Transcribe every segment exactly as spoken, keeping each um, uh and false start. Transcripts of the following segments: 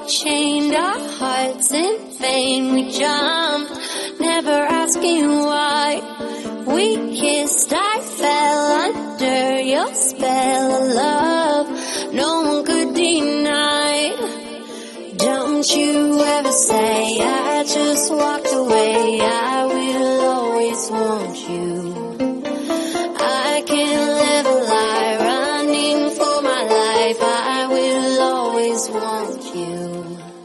chained our hearts in vain. We jumped, never asking why. We kissed, I fell under your spell of love. No one could deny. Don't you ever say I just walked away. I will always want you. I can't live a lie, running for my life. I will always want you.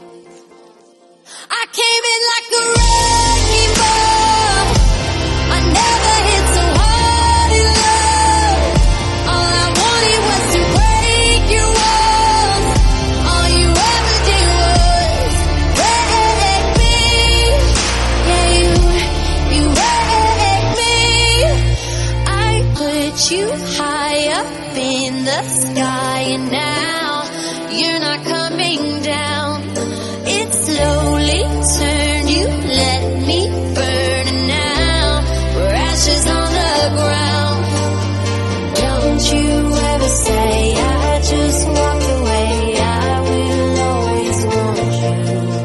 I came in like a wrecking ball. I never hit so hard in love. All I wanted was to break your walls. All you ever did was wreck me. Yeah, you, you wrecked me. I put you high up in the sky, and now you're not coming down. It slowly turned, you let me burn, and now we're ashes on the ground. Don't you ever say I just walked away. I will always want you.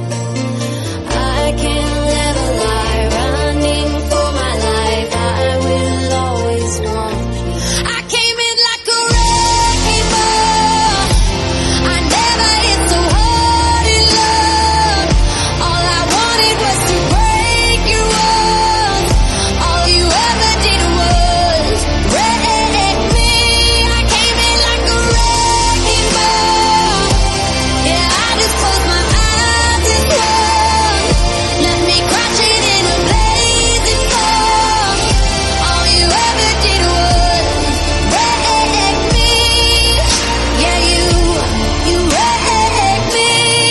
I can't live a lie, running for my life. I will always want you. I came in like a wrecking ball. I never hit so hard in love. All I wanted was to break your walls. All you ever did was wreck me. I came in like a wrecking ball. Yeah, I just closed my eyes and swung. Left me crashing in a blazing storm. All you ever did was wreck me. Yeah, you, you wrecked me.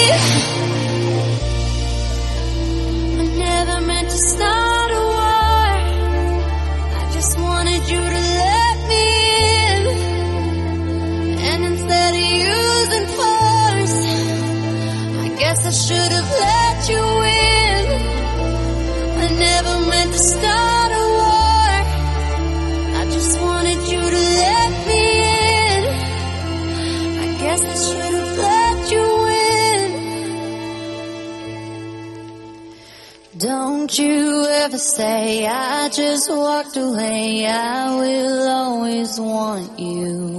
I never meant to start a war. I just wanted you to let me in. And instead of using force, I guess I should have let you in. I never meant to start a war. I just wanted you to let me in. I guess I should have let you in. Don't you ever say I just walked away. I will always want you.